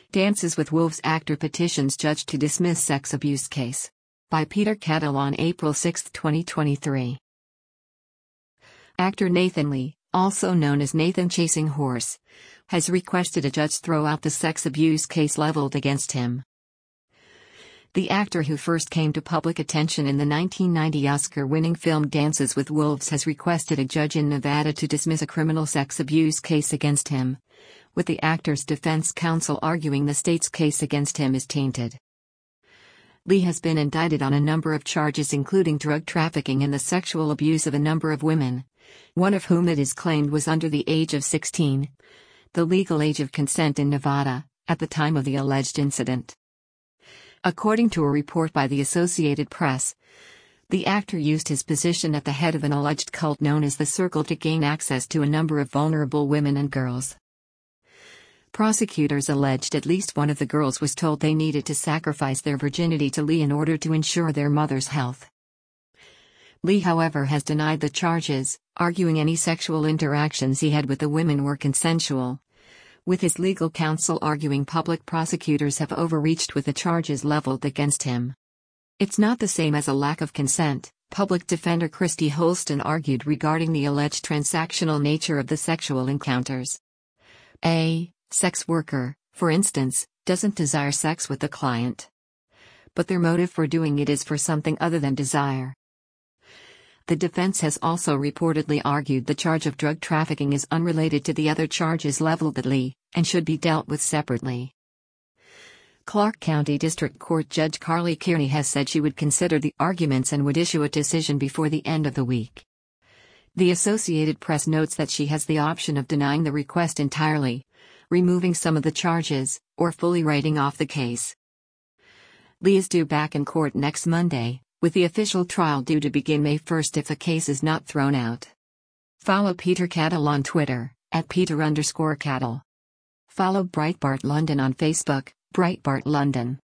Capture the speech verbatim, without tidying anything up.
Dances with Wolves actor petitions judge to dismiss sex abuse case. By Peter Kettle on April sixth, twenty twenty-three. Actor Nathan Lee, also known as Nathan Chasing Horse, has requested a judge throw out the sex abuse case leveled against him. The actor, who first came to public attention in the nineteen ninety Oscar-winning film Dances with Wolves, has requested a judge in Nevada to dismiss a criminal sex abuse case against him, with the actor's defense counsel arguing the state's case against him is tainted. Lee has been indicted on a number of charges, including drug trafficking and the sexual abuse of a number of women, one of whom it is claimed was under the age of sixteen, the legal age of consent in Nevada, at the time of the alleged incident. According to a report by the Associated Press, the actor used his position at the head of an alleged cult known as the Circle to gain access to a number of vulnerable women and girls. Prosecutors alleged at least one of the girls was told they needed to sacrifice their virginity to Lee in order to ensure their mother's health. Lee, however, has denied the charges, arguing any sexual interactions he had with the women were consensual, with his legal counsel arguing public prosecutors have overreached with the charges leveled against him. It's not the same as a lack of consent, public defender Christy Holston argued regarding the alleged transactional nature of the sexual encounters. A sex worker, for instance, doesn't desire sex with the client, but their motive for doing it is for something other than desire. The defense has also reportedly argued the charge of drug trafficking is unrelated to the other charges leveled at Lee, and should be dealt with separately. Clark County District Court Judge Carly Kearney has said she would consider the arguments and would issue a decision before the end of the week. The Associated Press notes that she has the option of denying the request entirely, removing some of the charges, or fully writing off the case. Lee is due back in court next Monday, with the official trial due to begin May first if the case is not thrown out. Follow Peter Kettle on Twitter, at Peter underscore Kettle. Follow Breitbart London on Facebook, Breitbart London.